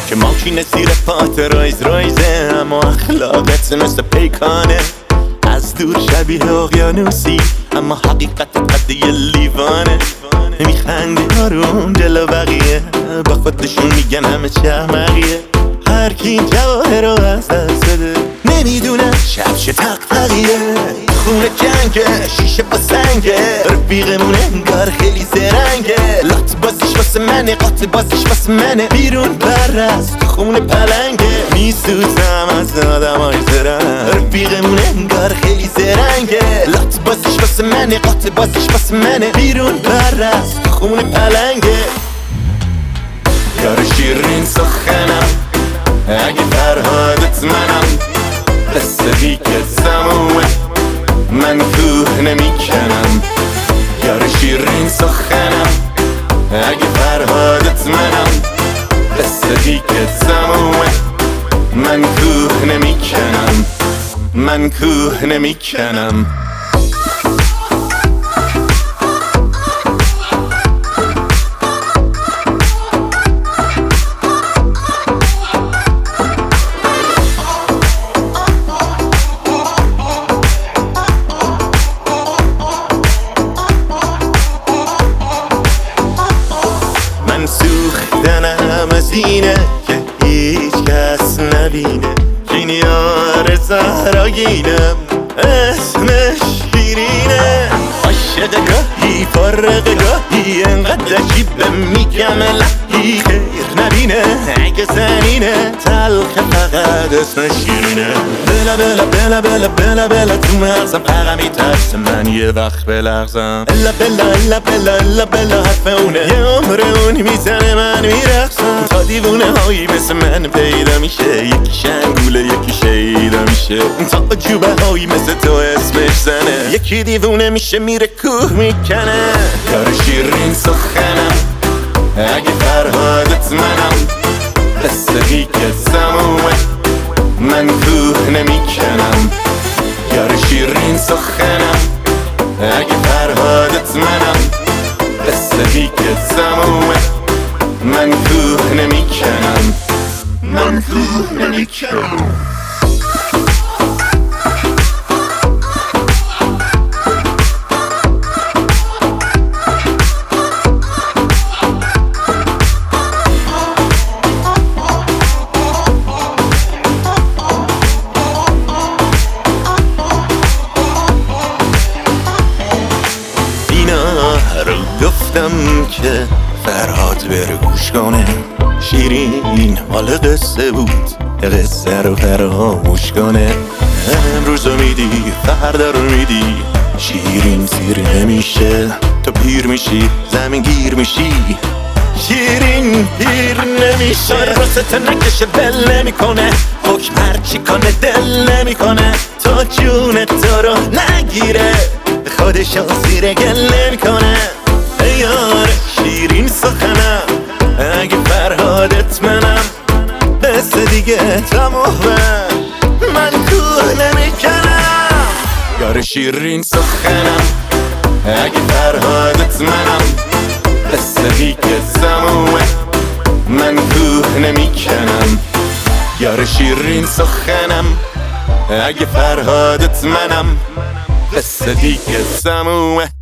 که ماشین زیر پات رایزه، اما اخلاقت مثل پیکانه. از دور شبیه اقیانوسی، اما حقیقتت قد یه لیوانه. میخندی آروم جلو بقیه، با خودشون میگن همه چه احمقیه. هر کی جواهر رو از دست بده، نمیدونم شب چه تقیه. خونه جنگه، شیشه با سنگه، رفیقمون انگار خیلی زرنگه. لات بازیش واسه منه، قاط بازیش واسه منه. بیرون برست خونه پلنگه، میسوزم از آدمای زرنگ. رفیقمون انگار خیلی زرنگه. لات بازیش واسه منه، قاط بازیش واسه منه. بیرون برست خونه پلنگه. یار شیرین سخنم، اگه فرهادت منم، قصه دیگه تمومه، من کوه نمیکنم. یار شیرین سخنم، اگه فرهادت منم، قصه دیگه تمومه، من کوه نمیکنم، من کوه نمیکنم. من سوختنم از اینه که هیچ کس نبینه. این یار زهراگینم، اسمش شیرینه. عاشق گاهی فارغ گاهی، انقدر عجیبه میگم الهی خیر نبینه. اگه زنینه تلخ فقط اسمش شیرینه. بلا بلا بلا بلا بلا بلا تو مغزم فقط میترسه من یه وقت بلغزم. الا بلا الا بلا الا بلا حرف اونه، یه عمر اون میزنه من میرقصم. تا دیوونه هایی مثل من پیدا میشه، یکی شنگوله یکی شیدا میشه. تا عجوبه هایی مثل تو اسمش زنه، یکی دیوونه میشه میره کوه میکنه. یار شیرین سخنم، اگه فرهادت منم، قصه دیگه تمومه، من کوه نمیکنم. یار شیرین سخنم، اگه فرهادت منم، قصه دیگه تمومه، من کوه نمیکنم، من کوه نمیکنم. گفتم که فرهاد بره گوش کنه، شیرین مال قصه بود، قصه رو فراموش کنه. امروز رو میدی فردا رو میدی، شیرین سیر نمیشه. تو پیر میشی زمین گیر میشی، شیرین پیر نمیشه. راست نکشه بل نمیکنه، حکم هرچی کنه دل نمیکنه. تا جون تو رو نگیره، خودشو زیر گل نمیکنه. یار شیرین سخنم، اگه فرهادت منم، قصه دیگه تمومه، من کوه نمیکنم. یار شیرین سخنم، اگه فرهادت منم، قصه دیگه تمومه، من کوه نمیکنم. یار شیرین سخنم، اگه فرهادت منم، قصه دیگه تمومه.